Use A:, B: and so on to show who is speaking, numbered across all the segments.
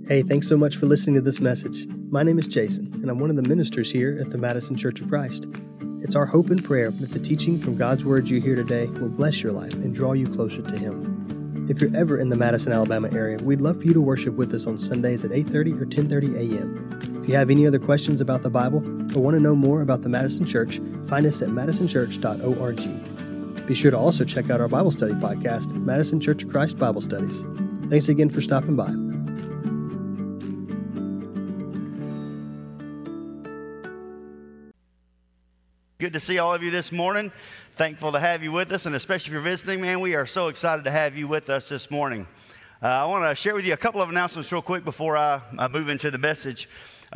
A: Hey, thanks so much for listening to this message. My name is Jason, and I'm one of the ministers here at the Madison Church of Christ. It's our hope and prayer that the teaching from God's Word you hear today will bless your life and draw you closer to Him. If you're ever in the Madison, Alabama area, we'd love for you to worship with us on Sundays at 8:30 or 10:30 a.m. If you have any other questions about the Bible or want to know more about the Madison Church, find us at madisonchurch.org. Be sure to also check out our Bible study podcast, Madison Church of Christ Bible Studies. Thanks again for stopping by.
B: Good to see all of you this morning. Thankful to have you with us, and especially if you're visiting, man, we are so excited to have you with us this morning. I want to share with you a couple of announcements real quick before I move into the message.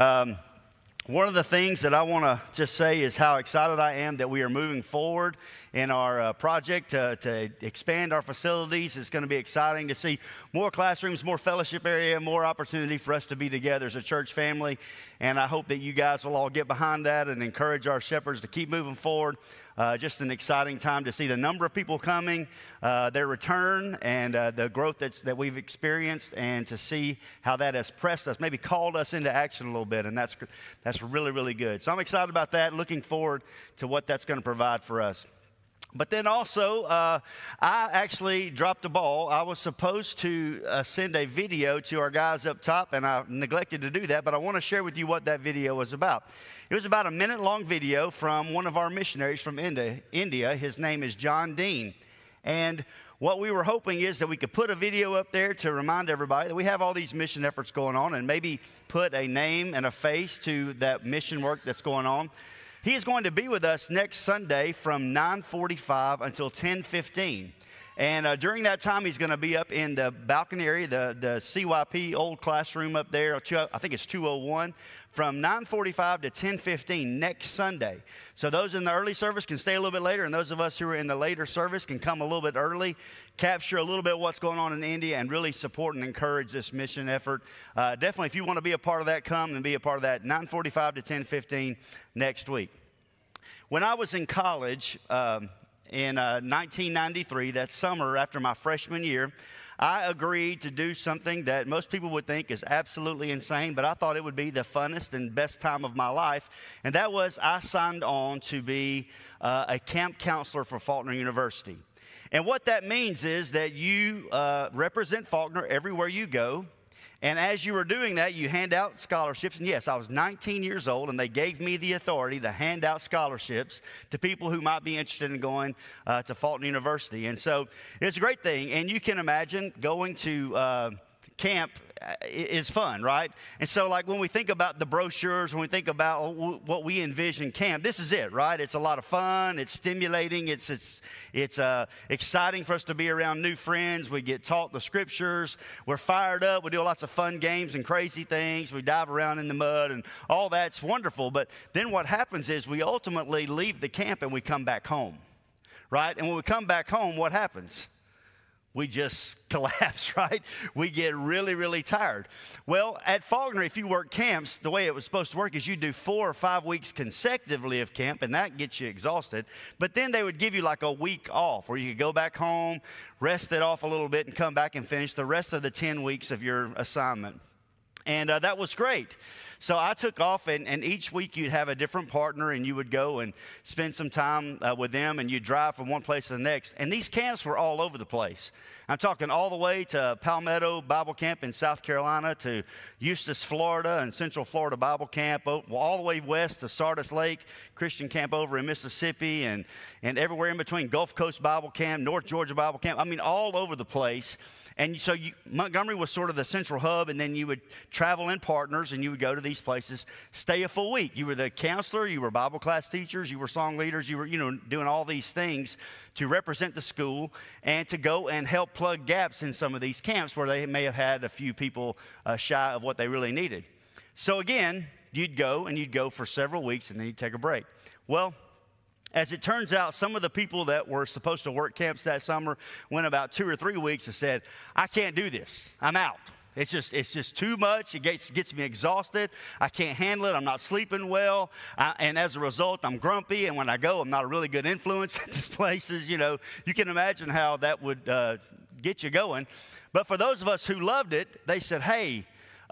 B: One of the things that I want to just say is how excited I am that we are moving forward in our project to expand our facilities. It's going to be exciting to see more classrooms, more fellowship area, more opportunity for us to be together as a church family. And I hope that you guys will all get behind that and encourage our shepherds to keep moving forward. Just an exciting time to see the number of people coming, their return, and the growth that we've experienced, and to see how that has pressed us, maybe called us into action a little bit, and that's really, really good. So I'm excited about that, looking forward to what that's going to provide for us. But then also, I actually dropped the ball. I was supposed to send a video to our guys up top, and I neglected to do that, but I want to share with you what that video was about. It was about a minute-long video from one of our missionaries from India. His name is John Dean. And what we were hoping is that we could put a video up there to remind everybody that we have all these mission efforts going on, and maybe put a name and a face to that mission work that's going on. He is going to be with us next Sunday from 9:45 until 10:15. And during that time, he's going to be up in the balcony area, the CYP old classroom up there. I think it's 201, from 9:45 to 10:15 next Sunday. So those in the early service can stay a little bit later, and those of us who are in the later service can come a little bit early, capture a little bit of what's going on in India, and really support and encourage this mission effort. Definitely, if you want to be a part of that, come and be a part of that. 9:45 to 10:15 next week. When I was in college, in 1993, that summer after my freshman year, I agreed to do something that most people would think is absolutely insane, but I thought it would be the funnest and best time of my life. And that was, I signed on to be a camp counselor for Faulkner University. And what that means is that you represent Faulkner everywhere you go. And as you were doing that, you hand out scholarships. And yes, I was 19 years old, and they gave me the authority to hand out scholarships to people who might be interested in going to Faulkner University. And so it's a great thing. And you can imagine going to camp is fun, right? And so, like, when we think about the brochures, when we think about what we envision camp, this is it, right? It's a lot of fun. It's stimulating. It's exciting for us to be around new friends. We get taught the scriptures. We're fired up. We do lots of fun games and crazy things. We dive around in the mud, and all that's wonderful. But then what happens is we ultimately leave the camp and we come back home, right? And when we come back home, what happens? We just collapse, right? We get really, really tired. Well, at Faulkner, if you work camps, the way it was supposed to work is you do 4 or 5 weeks consecutively of camp, and that gets you exhausted. But then they would give you like a week off where you could go back home, rest it off a little bit, and come back and finish the rest of the 10 weeks of your assignment. And that was great. So I took off, and each week you'd have a different partner, and you would go and spend some time with them, and you'd drive from one place to the next. And these camps were all over the place. I'm talking all the way to Palmetto Bible Camp in South Carolina, to Eustis, Florida, and Central Florida Bible Camp, all the way west to Sardis Lake Christian Camp over in Mississippi, and everywhere in between, Gulf Coast Bible Camp, North Georgia Bible Camp. I mean, all over the place. And so Montgomery was sort of the central hub, and then you would travel in partners, and you would go to these places, stay a full week. You were the counselor, you were Bible class teachers, you were song leaders, you were, doing all these things to represent the school and to go and help plug gaps in some of these camps where they may have had a few people shy of what they really needed. So again, you'd go for several weeks, and then you'd take a break. Well, as it turns out, some of the people that were supposed to work camps that summer went about 2 or 3 weeks and said, I can't do this. I'm out. It's just too much. It gets me exhausted. I can't handle it. I'm not sleeping well. And as a result, I'm grumpy. And when I go, I'm not a really good influence at these places. You can imagine how that would get you going. But for those of us who loved it, they said, hey,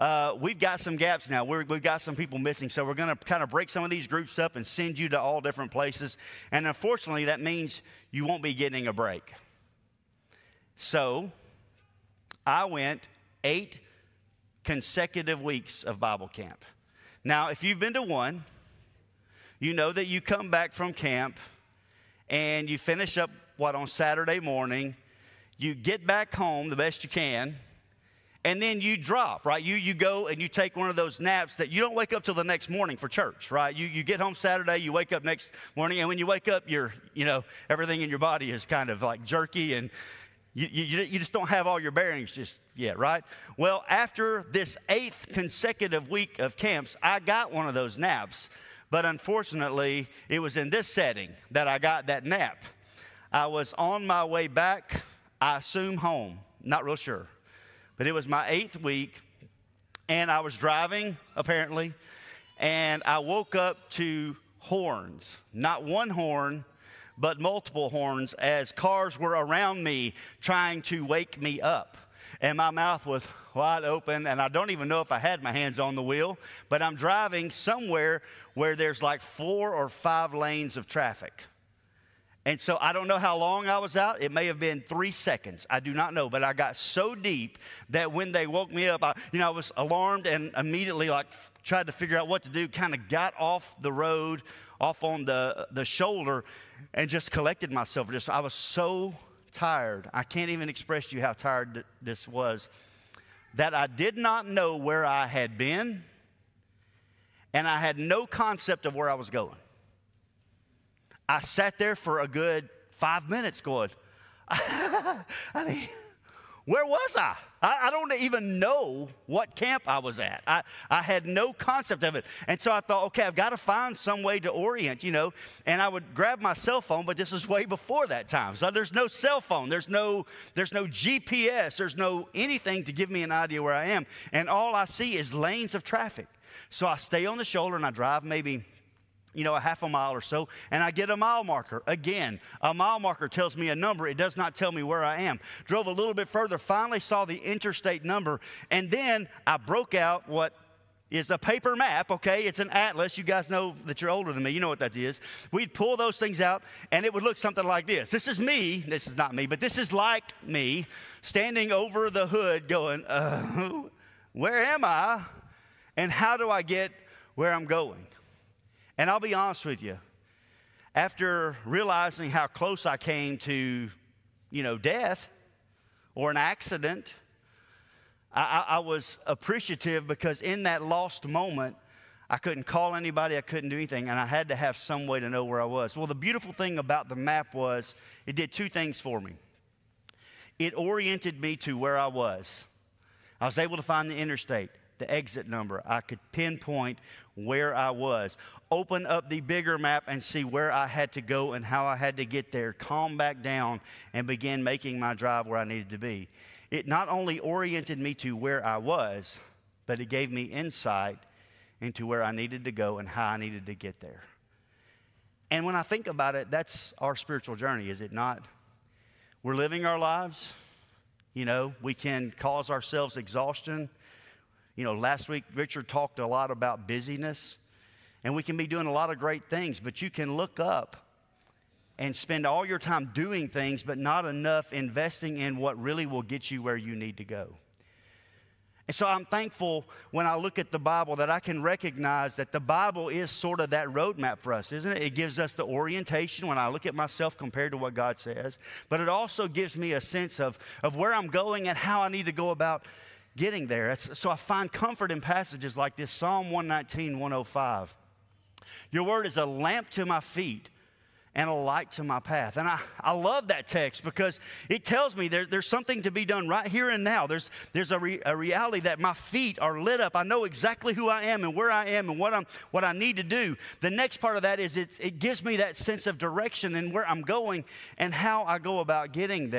B: we've got some gaps now. We've got some people missing. So we're going to kind of break some of these groups up and send you to all different places. And unfortunately, that means you won't be getting a break. So I went 8 consecutive weeks of Bible camp. Now, if you've been to one, you know that you come back from camp and you finish up, on Saturday morning. You get back home the best you can, and then you drop, right? You go and you take one of those naps that you don't wake up till the next morning for church, right? You get home Saturday, you wake up next morning, and when you wake up, everything in your body is kind of like jerky, and you just don't have all your bearings just yet, right? Well, after this 8th consecutive week of camps, I got one of those naps. But unfortunately, it was in this setting that I got that nap. I was on my way back, I assume home, not real sure. But it was my 8th week, and I was driving, apparently, and I woke up to horns. Not one horn, but multiple horns as cars were around me trying to wake me up. And my mouth was wide open, and I don't even know if I had my hands on the wheel, but I'm driving somewhere where there's like 4 or 5 lanes of traffic. And so I don't know how long I was out. It may have been 3 seconds. I do not know, but I got so deep that when they woke me up, I was alarmed and immediately tried to figure out what to do, kind of got off the road, off on the shoulder, and just collected myself. I was so tired. I can't even express to you how tired this was, that I did not know where I had been, and I had no concept of where I was going. I sat there for a good 5 minutes going, where was I? I don't even know what camp I was at. I had no concept of it. And so I thought, okay, I've got to find some way to orient, And I would grab my cell phone, but this was way before that time. So there's no cell phone. There's no GPS. There's no anything to give me an idea where I am. And all I see is lanes of traffic. So I stay on the shoulder and I drive maybe a half a mile or so, and I get a mile marker. Again, a mile marker tells me a number. It does not tell me where I am. Drove a little bit further, finally saw the interstate number, and then I broke out what is a paper map, okay? It's an atlas. You guys know that you're older than me. You know what that is. We'd pull those things out, and it would look something like this. This is me. This is not me, but this is like me standing over the hood going, where am I, and how do I get where I'm going? And I'll be honest with you, after realizing how close I came to, death or an accident, I was appreciative because in that lost moment, I couldn't call anybody, I couldn't do anything, and I had to have some way to know where I was. Well, the beautiful thing about the map was it did 2 things for me. It oriented me to where I was. I was able to find the interstate, the exit number. I could pinpoint where I was, open up the bigger map and see where I had to go and how I had to get there, calm back down, and begin making my drive where I needed to be. It not only oriented me to where I was, but it gave me insight into where I needed to go and how I needed to get there. And when I think about it, that's our spiritual journey, is it not? We're living our lives. We can cause ourselves exhaustion. Last week, Richard talked a lot about busyness, and we can be doing a lot of great things, but you can look up and spend all your time doing things, but not enough investing in what really will get you where you need to go. And so I'm thankful when I look at the Bible that I can recognize that the Bible is sort of that roadmap for us, isn't it? It gives us the orientation when I look at myself compared to what God says, but it also gives me a sense of where I'm going and how I need to go about getting there. So I find comfort in passages like this, Psalm 119, 105. Your word is a lamp to my feet and a light to my path. And I love that text because it tells me there's something to be done right here and now. There's a reality that my feet are lit up. I know exactly who I am and where I am and what I need to do. The next part of that is it gives me that sense of direction and where I'm going and how I go about getting there.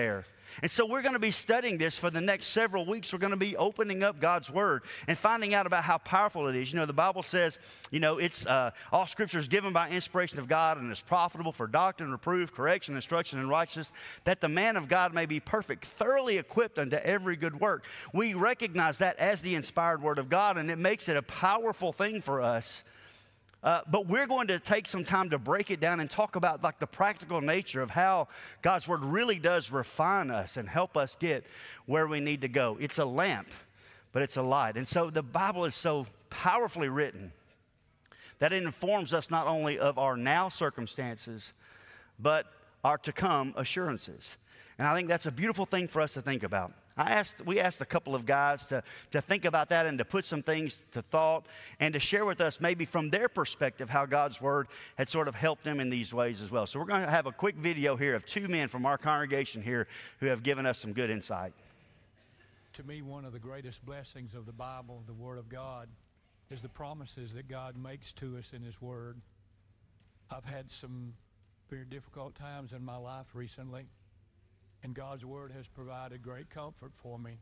B: And so we're going to be studying this for the next several weeks. We're going to be opening up God's Word and finding out about how powerful it is. You know, the Bible says, you know, it's all Scripture is given by inspiration of God and is profitable for doctrine, reproof, correction, instruction, and righteousness, that the man of God may be perfect, thoroughly equipped unto every good work. We recognize that as the inspired Word of God, and it makes it a powerful thing for us. But we're going to take some time to break it down and talk about like the practical nature of how God's Word really does refine us and help us get where we need to go. It's a lamp, but it's a light. And so the Bible is so powerfully written that it informs us not only of our now circumstances, but our to come assurances. And I think that's a beautiful thing for us to think about. We asked a couple of guys to think about that and to put some things to thought and to share with us maybe from their perspective how God's Word had sort of helped them in these ways as well. So we're going to have a quick video here of two men from our congregation here who have given us some good insight.
C: To me, one of the greatest blessings of the Bible, the Word of God, is the promises that God makes to us in His Word. I've had some very difficult times in my life recently, and God's Word has provided great comfort for me.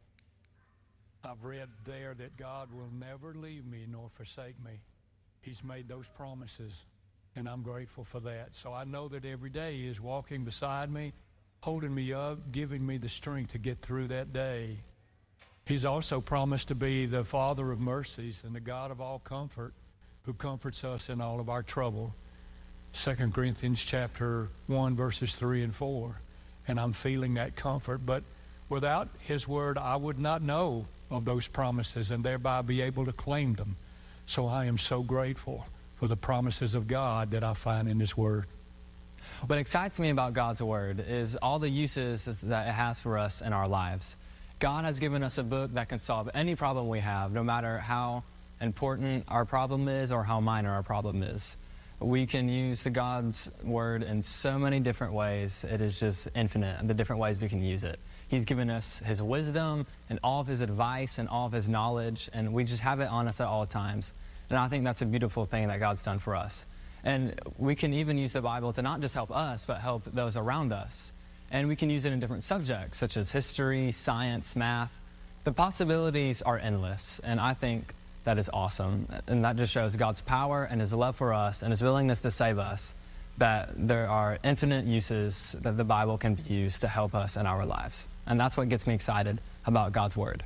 C: I've read there that God will never leave me nor forsake me. He's made those promises, and I'm grateful for that. So I know that every day He is walking beside me, holding me up, giving me the strength to get through that day. He's also promised to be the Father of mercies and the God of all comfort, who comforts us in all of our trouble. 2 Corinthians chapter 1, verses 3 and 4. And I'm feeling that comfort. But without His Word, I would not know of those promises and thereby be able to claim them. So I am so grateful for the promises of God that I find in His Word.
D: What excites me about God's Word is all the uses that it has for us in our lives. God has given us a book that can solve any problem we have, no matter how important our problem is or how minor our problem is. We can use God's Word in so many different ways. It is just infinite, the different ways we can use it. He's given us His wisdom and all of His advice and all of His knowledge, and we just have it on us at all times. And I think that's a beautiful thing that God's done for us. And we can even use the Bible to not just help us, but help those around us. And we can use it in different subjects, such as history, science, math. The possibilities are endless, and I think that is awesome. And that just shows God's power and His love for us and His willingness to save us, that there are infinite uses that the Bible can be used to help us in our lives. And that's what gets me excited about God's Word.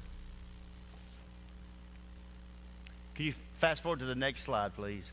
B: Can you fast forward to the next slide, please?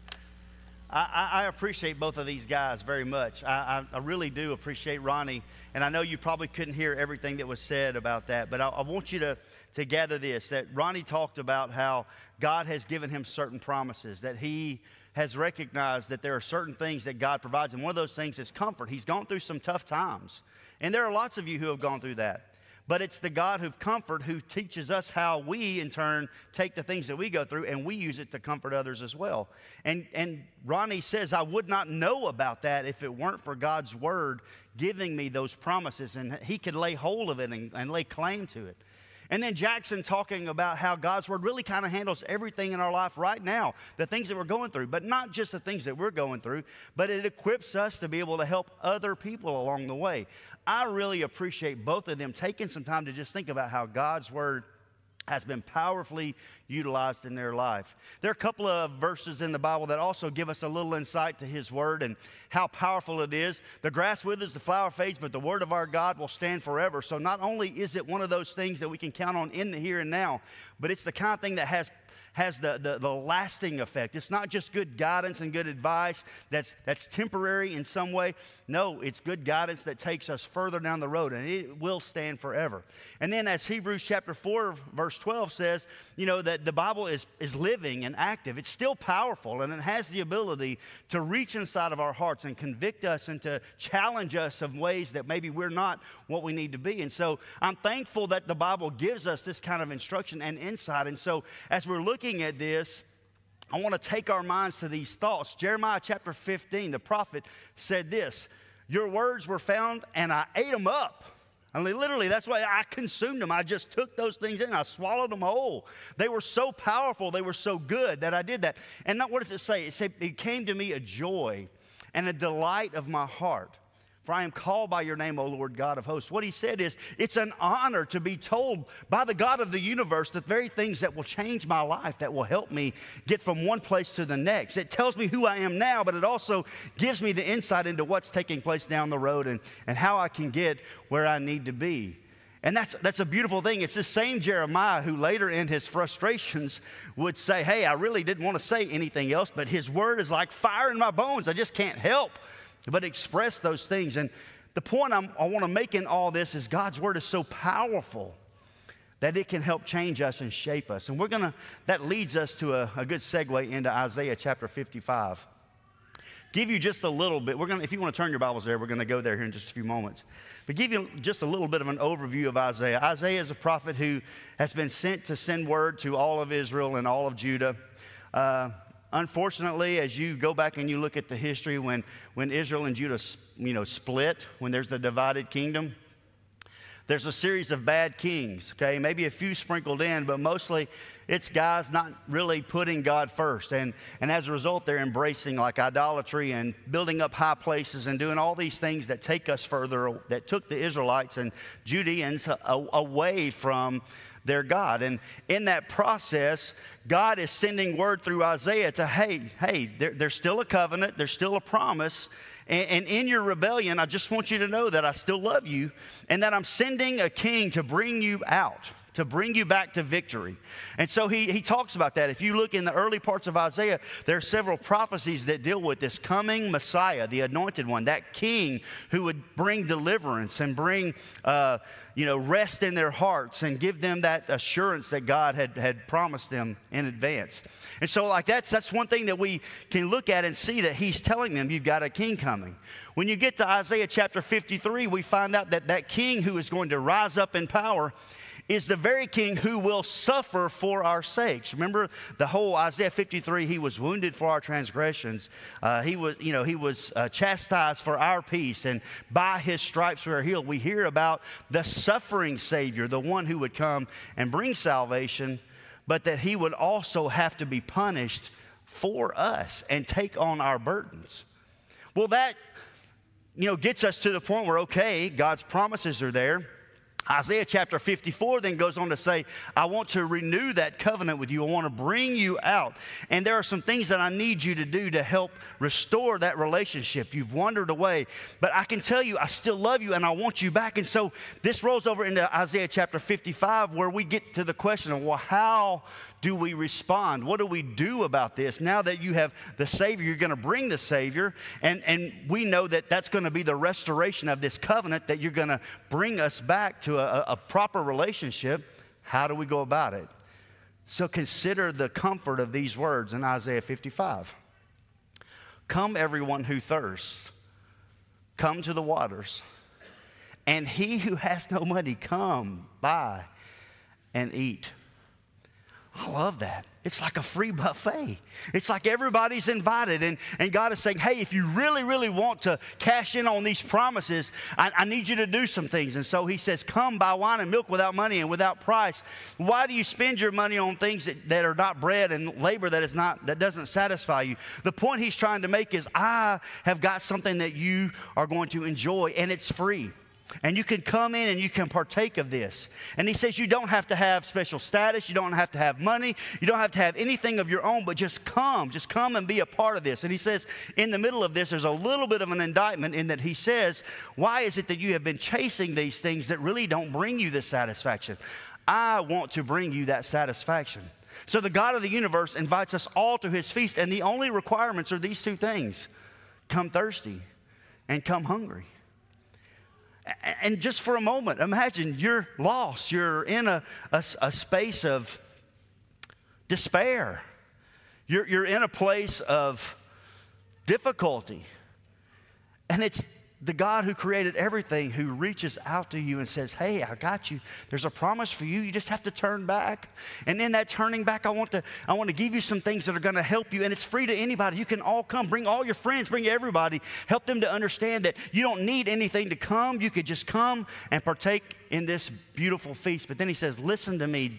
B: I appreciate both of these guys very much. I really do appreciate Ronnie. And I know you probably couldn't hear everything that was said about that, but I want you to gather this, that Ronnie talked about how God has given him certain promises, that he has recognized that there are certain things that God provides, and one of those things is comfort. He's gone through some tough times, and there are lots of you who have gone through that. But it's the God of comfort who teaches us how we, in turn, take the things that we go through and we use it to comfort others as well. And Ronnie says, I would not know about that if it weren't for God's Word giving me those promises, and he could lay hold of it and lay claim to it. And then Jackson talking about how God's Word really kind of handles everything in our life right now, the things that we're going through, but not just the things that we're going through, but it equips us to be able to help other people along the way. I really appreciate both of them taking some time to just think about how God's Word has been powerfully utilized in their life. There are a couple of verses in the Bible that also give us a little insight to His Word and how powerful it is. The grass withers, the flower fades, but the Word of our God will stand forever. So not only is it one of those things that we can count on in the here and now, but it's the kind of thing that has the lasting effect. It's not just good guidance and good advice that's temporary in some way. No, it's good guidance that takes us further down the road, and it will stand forever. And then as Hebrews chapter 4, verse 12 says, you know, that the Bible is living and active. It's still powerful, and it has the ability to reach inside of our hearts and convict us and to challenge us of ways that maybe we're not what we need to be. And so I'm thankful that the Bible gives us this kind of instruction and insight. And so as we're looking at this, I want to take our minds to these thoughts. Jeremiah chapter 15, the prophet said this, your words were found and I ate them up. I mean, literally, that's why I consumed them. I just took those things in. I swallowed them whole. They were so powerful. They were so good that I did that. And what does it say? It said, it came to me a joy and a delight of my heart. For I am called by your name, O Lord God of hosts. What he said is, it's an honor to be told by the God of the universe the very things that will change my life, that will help me get from one place to the next. It tells me who I am now, but it also gives me the insight into what's taking place down the road and how I can get where I need to be. And that's a beautiful thing. It's the same Jeremiah who later in his frustrations would say, hey, I really didn't want to say anything else, but his word is like fire in my bones. I just can't help but express those things. And the point I want to make in all this is God's word is so powerful that it can help change us and shape us. And that leads us to a good segue into Isaiah chapter 55. Give you just a little bit. If you want to turn your Bibles there, we're going to go there here in just a few moments. But give you just a little bit of an overview of Isaiah. Isaiah is a prophet who has been sent to send word to all of Israel and all of Judah. Unfortunately, as you go back and you look at the history when Israel and Judah, split, when there's the divided kingdom, there's a series of bad kings, okay? Maybe a few sprinkled in, but mostly it's guys not really putting God first. And as a result, they're embracing like idolatry and building up high places and doing all these things that take us further, that took the Israelites and Judeans away from their God. And in that process, God is sending word through Isaiah to, hey, there's still a covenant, there's still a promise. And in your rebellion, I just want you to know that I still love you and that I'm sending a king to bring you out, to bring you back to victory. And so he talks about that. If you look in the early parts of Isaiah, there are several prophecies that deal with this coming Messiah, the anointed one, that king who would bring deliverance and bring rest in their hearts and give them that assurance that God had promised them in advance. And so like that's one thing that we can look at and see, that he's telling them you've got a king coming. When you get to Isaiah chapter 53, we find out that king who is going to rise up in power is the very king who will suffer for our sakes. Remember the whole Isaiah 53, he was wounded for our transgressions. He was chastised for our peace, and by his stripes we are healed. We hear about the suffering Savior, the one who would come and bring salvation, but that he would also have to be punished for us and take on our burdens. Well, that, gets us to the point where, okay, God's promises are there. Isaiah chapter 54 then goes on to say, I want to renew that covenant with you. I want to bring you out. And there are some things that I need you to do to help restore that relationship. You've wandered away, but I can tell you I still love you and I want you back. And so this rolls over into Isaiah chapter 55, where we get to the question of, well, how do we respond? What do we do about this? Now that you have the Savior, you're going to bring the Savior, and we know that that's going to be the restoration of this covenant, that you're going to bring us back to a proper relationship. How do we go about it? So consider the comfort of these words in Isaiah 55. Come, everyone who thirsts, come to the waters, and he who has no money, come, buy and eat. I love that. It's like a free buffet. It's like everybody's invited. And God is saying, hey, if you really, really want to cash in on these promises, I need you to do some things. And so he says, come, buy wine and milk without money and without price. Why do you spend your money on things that are not bread and labor that doesn't satisfy you? The point he's trying to make is, I have got something that you are going to enjoy, and it's free. And you can come in and you can partake of this. And he says you don't have to have special status. You don't have to have money. You don't have to have anything of your own, but just come and be a part of this. And he says in the middle of this, there's a little bit of an indictment in that he says, why is it that you have been chasing these things that really don't bring you this satisfaction? I want to bring you that satisfaction. So the God of the universe invites us all to his feast, and the only requirements are these two things: come thirsty and come hungry. And just for a moment, imagine you're lost. You're in a space of despair. You're in a place of difficulty. And it's the God who created everything who reaches out to you and says, hey, I got you. There's a promise for you. You just have to turn back. And in that turning back, I want to give you some things that are going to help you. And it's free to anybody. You can all come. Bring all your friends. Bring everybody. Help them to understand that you don't need anything to come. You could just come and partake in this beautiful feast. But then he says, listen to me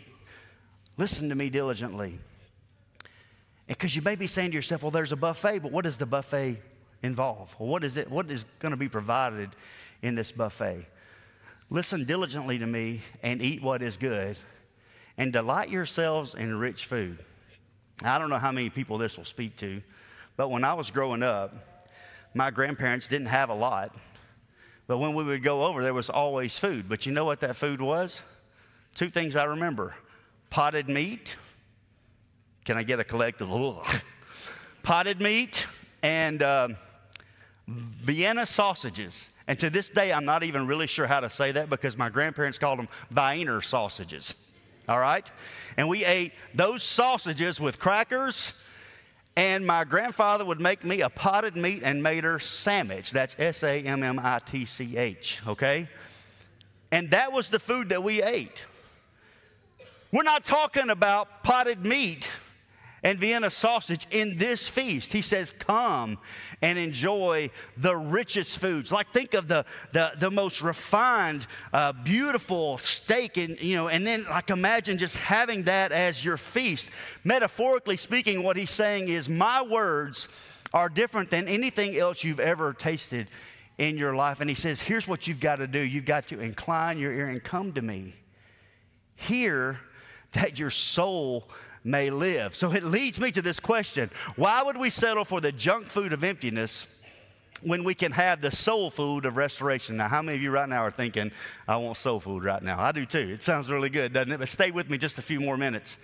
B: diligently. Because you may be saying to yourself, well, there's a buffet, but what does the buffet involve? Well, what is it? What is going to be provided in this buffet? Listen diligently to me and eat what is good, and delight yourselves in rich food. Now, I don't know how many people this will speak to, but when I was growing up, my grandparents didn't have a lot, but when we would go over, there was always food. But you know what that food was? Two things I remember: potted meat. Can I get a collective? Potted meat and Vienna sausages. And to this day, I'm not even really sure how to say that because my grandparents called them Wiener sausages. All right? And we ate those sausages with crackers, and my grandfather would make me a potted meat and mater sandwich. That's S-A-M-M-I-T-C-H, okay? And that was the food that we ate. We're not talking about potted meat and Vienna sausage in this feast. He says, come and enjoy the richest foods. Like, think of the most refined, beautiful steak, and then like imagine just having that as your feast. Metaphorically speaking, what he's saying is, my words are different than anything else you've ever tasted in your life. And he says, here's what you've got to do. You've got to incline your ear and come to me. Hear that your soul may live. So it leads me to this question: why would we settle for the junk food of emptiness when we can have the soul food of restoration? Now, how many of you right now are thinking, I want soul food right now? I do too. It sounds really good, doesn't it? But stay with me just a few more minutes.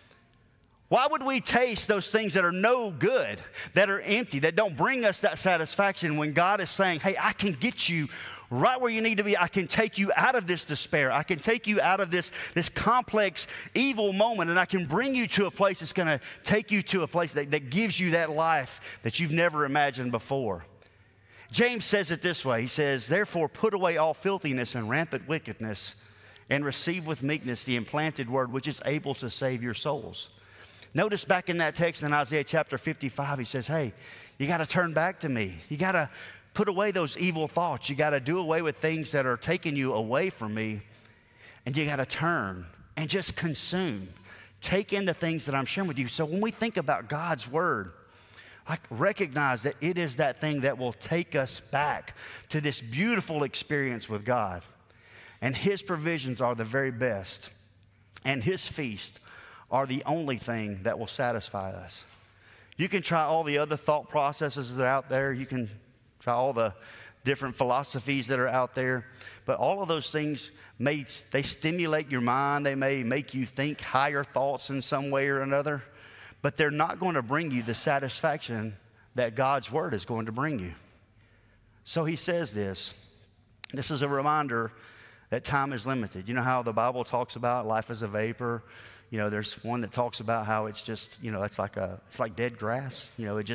B: Why would we taste those things that are no good, that are empty, that don't bring us that satisfaction, when God is saying, hey, I can get you right where you need to be. I can take you out of this despair. I can take you out of this complex, evil moment, and I can bring you to a place that's going to take you to a place that gives you that life that you've never imagined before. James says it this way. He says, therefore, put away all filthiness and rampant wickedness, and receive with meekness the implanted word, which is able to save your souls. Notice back in that text in Isaiah chapter 55, he says, hey, you got to turn back to me. You got to put away those evil thoughts. You got to do away with things that are taking you away from me. And you got to turn and just consume. Take in the things that I'm sharing with you. So when we think about God's word, recognize that it is that thing that will take us back to this beautiful experience with God. And his provisions are the very best. And his feast are the only thing that will satisfy us. You can try all the other thought processes that are out there. You can try all the different philosophies that are out there. But all of those things, they stimulate your mind. They may make you think higher thoughts in some way or another. But they're not going to bring you the satisfaction that God's word is going to bring you. So he says this. This is a reminder that time is limited. You know how the Bible talks about life is a vapor? You know, there's one that talks about how it's just, it's like dead grass.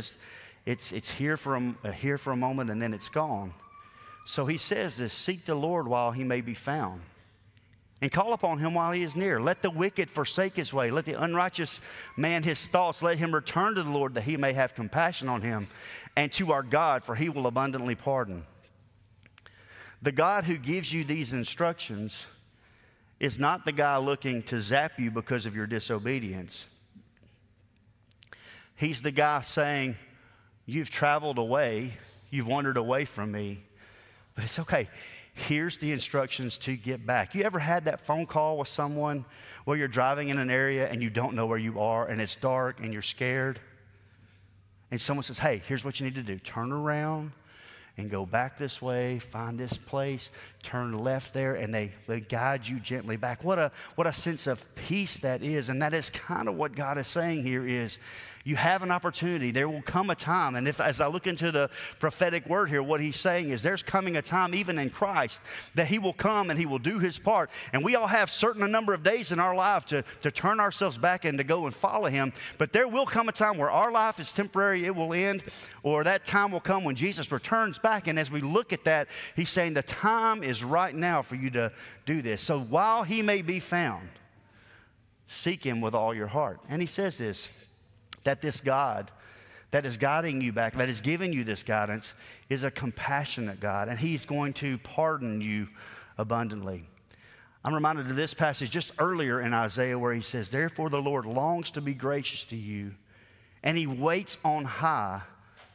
B: It's here for a moment and then it's gone. So he says this: seek the Lord while he may be found, and call upon him while he is near. Let the wicked forsake his way. Let the unrighteous man his thoughts. Let him return to the Lord, that he may have compassion on him, and to our God, for he will abundantly pardon. The God who gives you these instructions is not the guy looking to zap you because of your disobedience. He's the guy saying, you've traveled away, you've wandered away from me, but it's okay. Here's the instructions to get back. You ever had that phone call with someone where you're driving in an area and you don't know where you are and it's dark and you're scared? And someone says, hey, here's what you need to do. Turn around and go back this way, find this place, turn left there, and they guide you gently back. What a sense of peace that is. And that is kind of what God is saying here is, you have an opportunity. There will come a time, and as I look into the prophetic word here, what he's saying is there's coming a time, even in Christ, that he will come and he will do his part. And we all have a number of days in our life to turn ourselves back and to go and follow him. But there will come a time where our life is temporary, it will end, or that time will come when Jesus returns back. And as we look at that, he's saying the time is right now for you to do this. So while he may be found, seek him with all your heart. And he says this, that this God that is guiding you back, that is giving you this guidance, is a compassionate God, and he's going to pardon you abundantly. I'm reminded of this passage just earlier in Isaiah where he says, therefore the Lord longs to be gracious to you, and he waits on high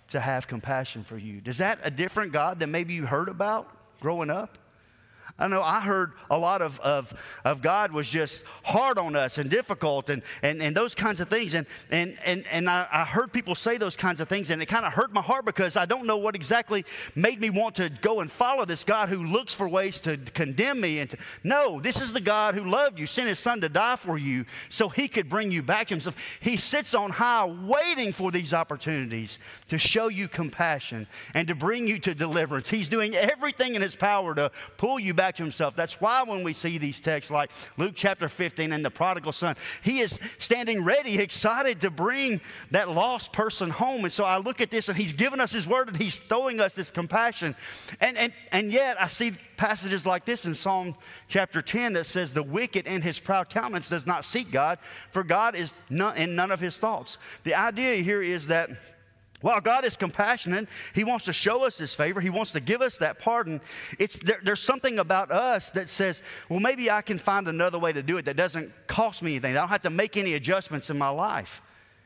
B: to have compassion for you. Is that a different God than maybe you heard about growing up? I know I heard a lot of God was just hard on us and difficult and those kinds of things. And I heard people say those kinds of things, and it kind of hurt my heart because I don't know what exactly made me want to go and follow this God who looks for ways to condemn me. No, this is the God who loved you, sent his son to die for you so he could bring you back to himself. He sits on high waiting for these opportunities to show you compassion and to bring you to deliverance. He's doing everything in his power to pull you back to himself. That's why when we see these texts like Luke chapter 15 and the prodigal son, he is standing ready, excited to bring that lost person home. And so I look at this, and he's given us his word, and he's showing us this compassion. And yet I see passages like this in Psalm chapter 10 that says, the wicked in his proud countenance does not seek God, for God is in none of his thoughts. The idea here is that while God is compassionate, he wants to show us his favor. He wants to give us that pardon. There's something about us that says, well, maybe I can find another way to do it that doesn't cost me anything. I don't have to make any adjustments in my life.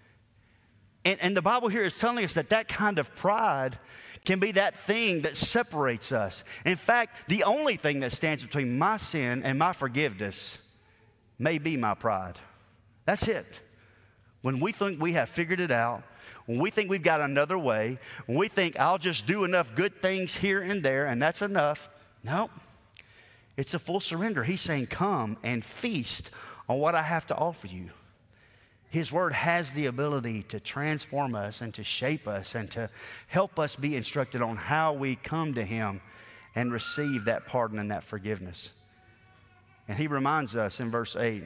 B: And the Bible here is telling us that kind of pride can be that thing that separates us. In fact, the only thing that stands between my sin and my forgiveness may be my pride. That's it. When we think we have figured it out, when we think we've got another way, when we think I'll just do enough good things here and there and that's enough, no, it's a full surrender. He's saying, come and feast on what I have to offer you. His word has the ability to transform us and to shape us and to help us be instructed on how we come to him and receive that pardon and that forgiveness. And he reminds us in verse 8,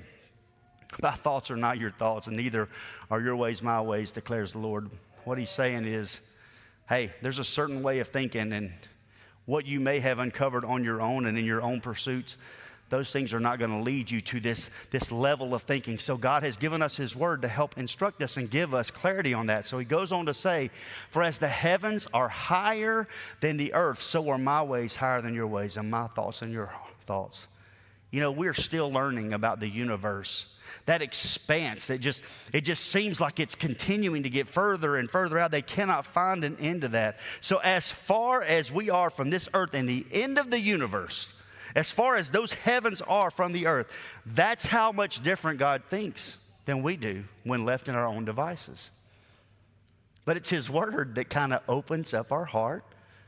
B: my thoughts are not your thoughts, and neither are your ways my ways, declares the Lord. What he's saying is, hey, there's a certain way of thinking, and what you may have uncovered on your own and in your own pursuits, those things are not going to lead you to this level of thinking. So God has given us his word to help instruct us and give us clarity on that. So he goes on to say, for as the heavens are higher than the earth, so are my ways higher than your ways, and my thoughts than your thoughts. You know, we're still learning about the universe. That expanse, it just seems like it's continuing to get further and further out. They cannot find an end to that. So as far as we are from this earth and the end of the universe, as far as those heavens are from the earth, that's how much different God thinks than we do when left in our own devices. But it's his word that kind of opens up our heart,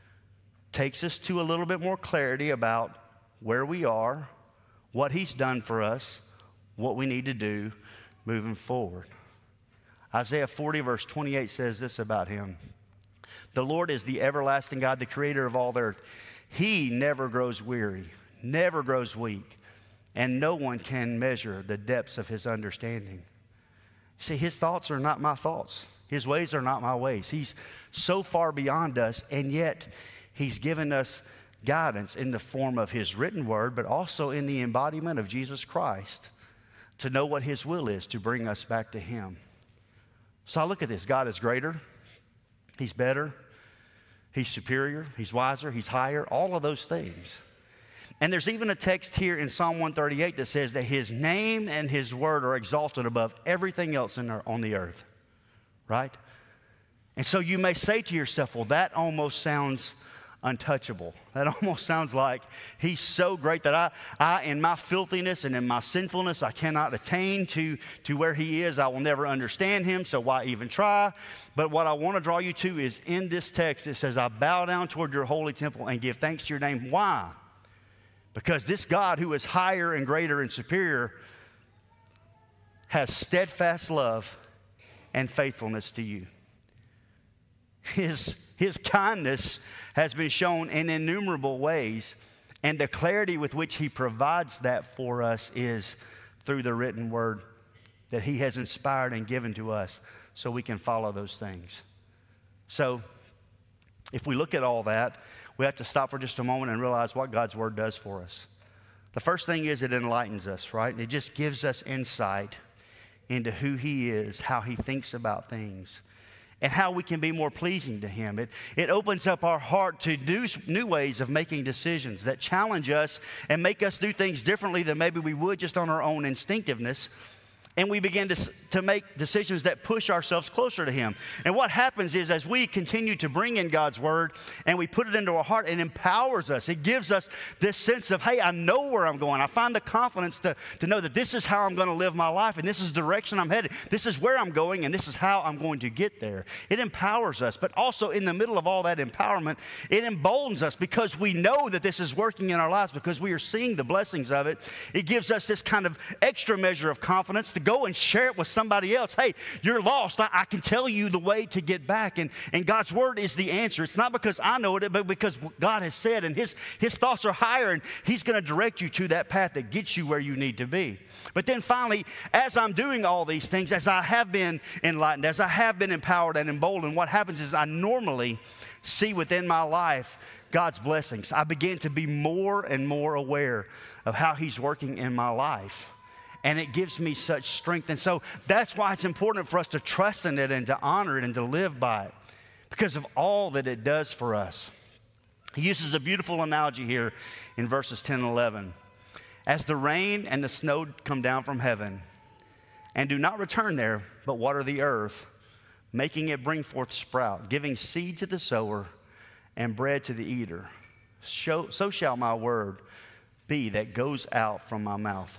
B: takes us to a little bit more clarity about where we are, what he's done for us, what we need to do moving forward. Isaiah 40 verse 28 says this about him. The Lord is the everlasting God, the creator of all the earth. He never grows weary, never grows weak, and no one can measure the depths of his understanding. See, his thoughts are not my thoughts. His ways are not my ways. He's so far beyond us, and yet he's given us guidance in the form of his written word, but also in the embodiment of Jesus Christ, to know what his will is to bring us back to him. So I look at this. God is greater. He's better. He's superior. He's wiser. He's higher. All of those things. And there's even a text here in Psalm 138 that says that his name and his word are exalted above everything else on the earth. Right? And so you may say to yourself, well, that almost sounds untouchable. That almost sounds like he's so great that I in my filthiness and in my sinfulness, I cannot attain to where he is. I will never understand him, so why even try? But what I want to draw you to is in this text, it says, I bow down toward your holy temple and give thanks to your name. Why? Because this God who is higher and greater and superior has steadfast love and faithfulness to you. His kindness has been shown in innumerable ways, and the clarity with which he provides that for us is through the written word that he has inspired and given to us so we can follow those things. So if we look at all that, we have to stop for just a moment and realize what God's word does for us. The first thing is it enlightens us, right? It just gives us insight into who he is, how he thinks about things, and how we can be more pleasing to him. It opens up our heart to new ways of making decisions that challenge us and make us do things differently than maybe we would just on our own instinctiveness. And we begin to to make decisions that push ourselves closer to Him. And what happens is, as we continue to bring in God's Word and we put it into our heart, it empowers us. It gives us this sense of, hey, I know where I'm going. I find the confidence to know that this is how I'm going to live my life, and this is the direction I'm headed. This is where I'm going, and this is how I'm going to get there. It empowers us, but also in the middle of all that empowerment, it emboldens us because we know that this is working in our lives, because we are seeing the blessings of it. It gives us this kind of extra measure of confidence to go and share it with somebody else. Hey, you're lost. I can tell you the way to get back. And God's Word is the answer. It's not because I know it, but because God has said, and His thoughts are higher, and He's going to direct you to that path that gets you where you need to be. But then finally, as I'm doing all these things, as I have been enlightened, as I have been empowered and emboldened, what happens is I normally see within my life God's blessings. I begin to be more and more aware of how He's working in my life. And it gives me such strength. And so that's why it's important for us to trust in it and to honor it and to live by it, because of all that it does for us. He uses a beautiful analogy here in verses 10 and 11. As the rain and the snow come down from heaven and do not return there, but water the earth, making it bring forth sprout, giving seed to the sower and bread to the eater, so shall my word be that goes out from my mouth.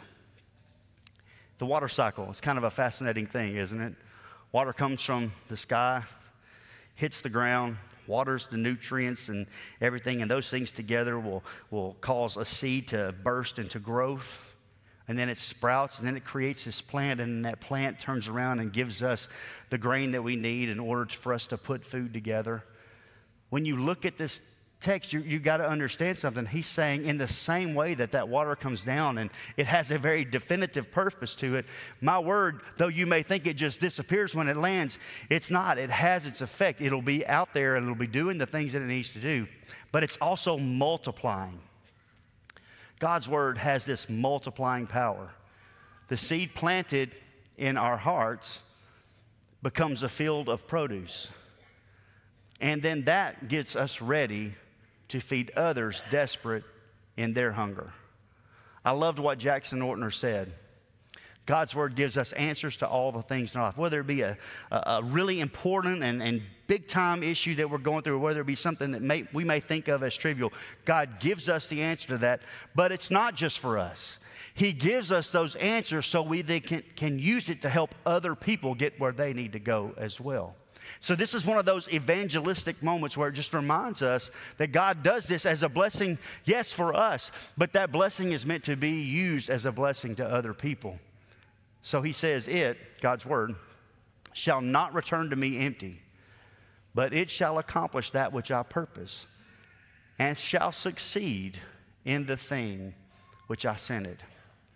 B: The water cycle, it's kind of a fascinating thing, isn't it? Water comes from the sky, hits the ground, waters the nutrients and everything, and those things together will cause a seed to burst into growth. And then it sprouts, and then it creates this plant, and that plant turns around and gives us the grain that we need in order for us to put food together. When you look at this text, you got to understand something. He's saying in the same way that water comes down and it has a very definitive purpose to it, my word, though you may think it just disappears when it lands, it's not. It has its effect. It'll be out there and it'll be doing the things that it needs to do, but it's also multiplying. God's word has this multiplying power. The seed planted in our hearts becomes a field of produce. And then that gets us ready to feed others desperate in their hunger. I loved what Jackson Ortner said. God's word gives us answers to all the things in our life, whether it be a really important and big time issue that we're going through, or whether it be something that we may think of as trivial. God gives us the answer to that, but it's not just for us. He gives us those answers so we can use it to help other people get where they need to go as well. So this is one of those evangelistic moments where it just reminds us that God does this as a blessing, yes, for us, but that blessing is meant to be used as a blessing to other people. So he says, God's word, shall not return to me empty, but it shall accomplish that which I purpose, and shall succeed in the thing which I sent it.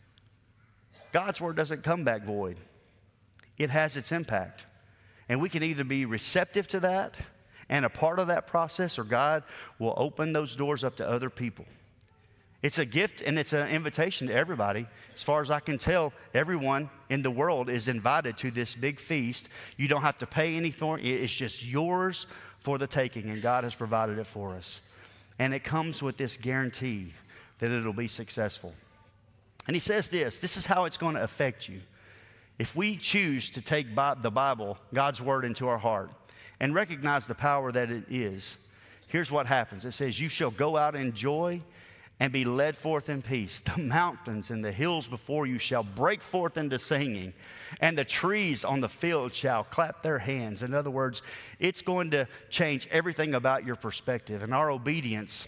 B: God's word doesn't come back void. It has its impact. And we can either be receptive to that and a part of that process, or God will open those doors up to other people. It's a gift and it's an invitation to everybody. As far as I can tell, everyone in the world is invited to this big feast. You don't have to pay anything. It's just yours for the taking, and God has provided it for us. And it comes with this guarantee that it'll be successful. And he says this is how it's going to affect you. If we choose to take the Bible, God's word, into our heart and recognize the power that it is, here's what happens. It says, you shall go out in joy and be led forth in peace. The mountains and the hills before you shall break forth into singing, and the trees on the field shall clap their hands. In other words, it's going to change everything about your perspective. And our obedience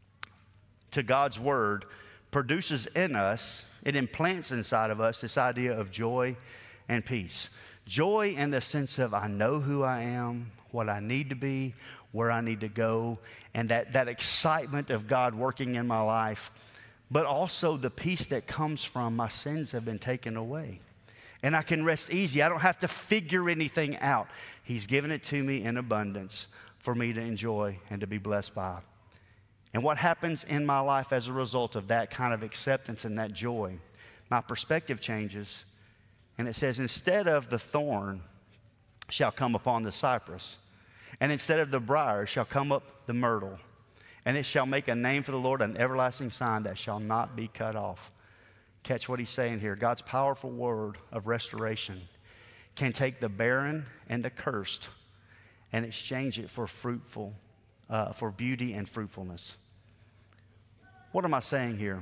B: to God's word produces in us, it implants inside of us this idea of joy and peace. Joy in the sense of I know who I am, what I need to be, where I need to go, and that excitement of God working in my life, but also the peace that comes from my sins have been taken away. And I can rest easy. I don't have to figure anything out. He's given it to me in abundance for me to enjoy and to be blessed by. And what happens in my life as a result of that kind of acceptance and that joy, my perspective changes. And it says, instead of the thorn shall come upon the cypress, and instead of the briar shall come up the myrtle, and it shall make a name for the Lord, an everlasting sign that shall not be cut off. Catch what he's saying here. God's powerful word of restoration. can take the barren and the cursed and exchange it for for beauty and fruitfulness. What am I saying here?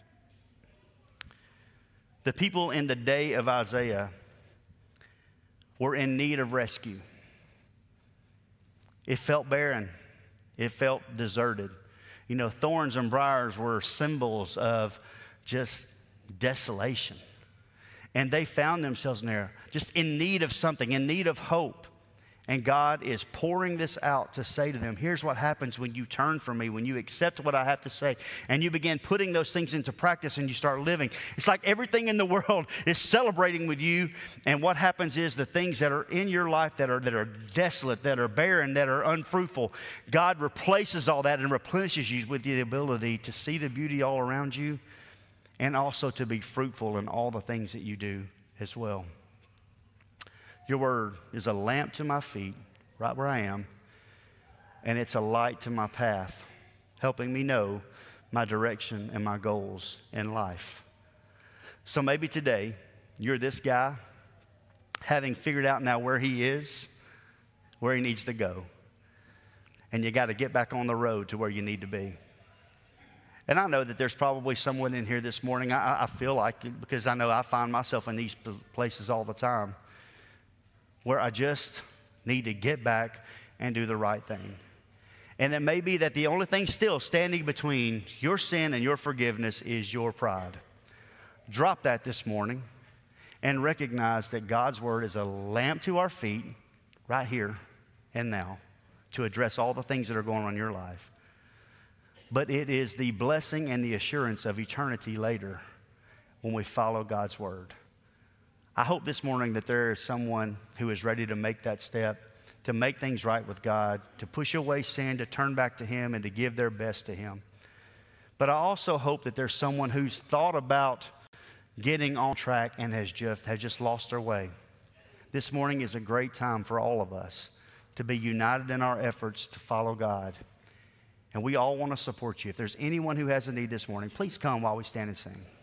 B: The people in the day of Isaiah were in need of rescue. It felt barren. It felt deserted. You know, thorns and briars were symbols of just desolation. And they found themselves in there just in need of something, in need of hope. And God is pouring this out to say to them, here's what happens when you turn from me, when you accept what I have to say, and you begin putting those things into practice and you start living. It's like everything in the world is celebrating with you, and what happens is the things that are in your life that are desolate, that are barren, that are unfruitful, God replaces all that and replenishes you with the ability to see the beauty all around you and also to be fruitful in all the things that you do as well. Your word is a lamp to my feet, right where I am, and it's a light to my path, helping me know my direction and my goals in life. So maybe today, you're this guy, having figured out now where he is, where he needs to go, and you got to get back on the road to where you need to be. And I know that there's probably someone in here this morning, I feel like it, because I know I find myself in these places all the time, where I just need to get back and do the right thing. And it may be that the only thing still standing between your sin and your forgiveness is your pride. Drop that this morning and recognize that God's word is a lamp to our feet right here and now to address all the things that are going on in your life. But it is the blessing and the assurance of eternity later when we follow God's word. I hope this morning that there is someone who is ready to make that step, to make things right with God, to push away sin, to turn back to Him, and to give their best to Him. But I also hope that there's someone who's thought about getting on track and has just lost their way. This morning is a great time for all of us to be united in our efforts to follow God. And we all want to support you. If there's anyone who has a need this morning, please come while we stand and sing.